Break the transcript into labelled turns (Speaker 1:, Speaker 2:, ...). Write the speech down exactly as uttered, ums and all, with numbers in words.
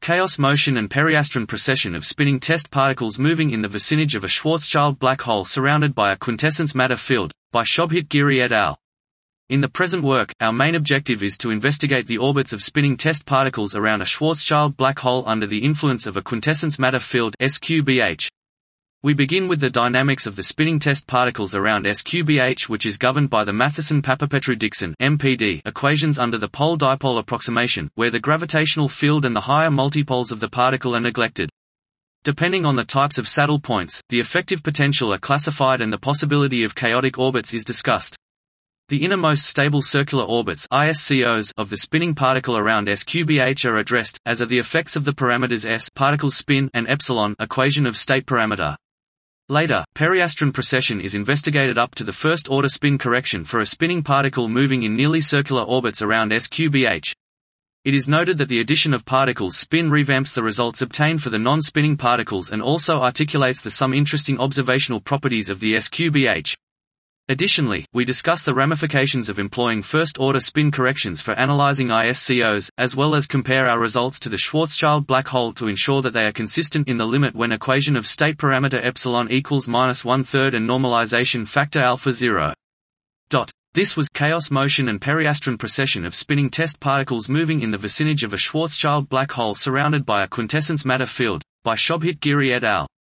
Speaker 1: chaos motion and periastron precession of spinning test particles moving in the vicinage of a Schwarzschild black hole surrounded by a quintessence matter field, by Shobhit-Giri et al. In the present work, our main objective is to investigate the orbits of spinning test particles around a Schwarzschild black hole under the influence of a quintessence matter field S Q B H. We begin with the dynamics of the spinning test particles around S Q B H, which is governed by the Matheson-Papapetrou-Dixon (M P D) equations under the pole-dipole approximation, where the gravitational field and the higher multipoles of the particle are neglected. Depending on the types of saddle points, the effective potential are classified and the possibility of chaotic orbits is discussed. The innermost stable circular orbits (I S C Os) of the spinning particle around S Q B H are addressed, as are the effects of the parameters S particle spin and epsilon equation of state parameter. Later, periastron precession is investigated up to the first-order spin correction for a spinning particle moving in nearly circular orbits around S Q B H. It is noted that the addition of particles spin revamps the results obtained for the non-spinning particles and also articulates the some interesting observational properties of the S Q B H. Additionally, we discuss the ramifications of employing first-order spin corrections for analyzing I S C Os, as well as compare our results to the Schwarzschild black hole to ensure that they are consistent in the limit when equation of state parameter epsilon equals minus one-third and normalization factor alpha zero. Dot. This was chaos motion and periastron precession of spinning test particles moving in the vicinage of a Schwarzschild black hole surrounded by a quintessence matter field, by Shobhit-Giri et al.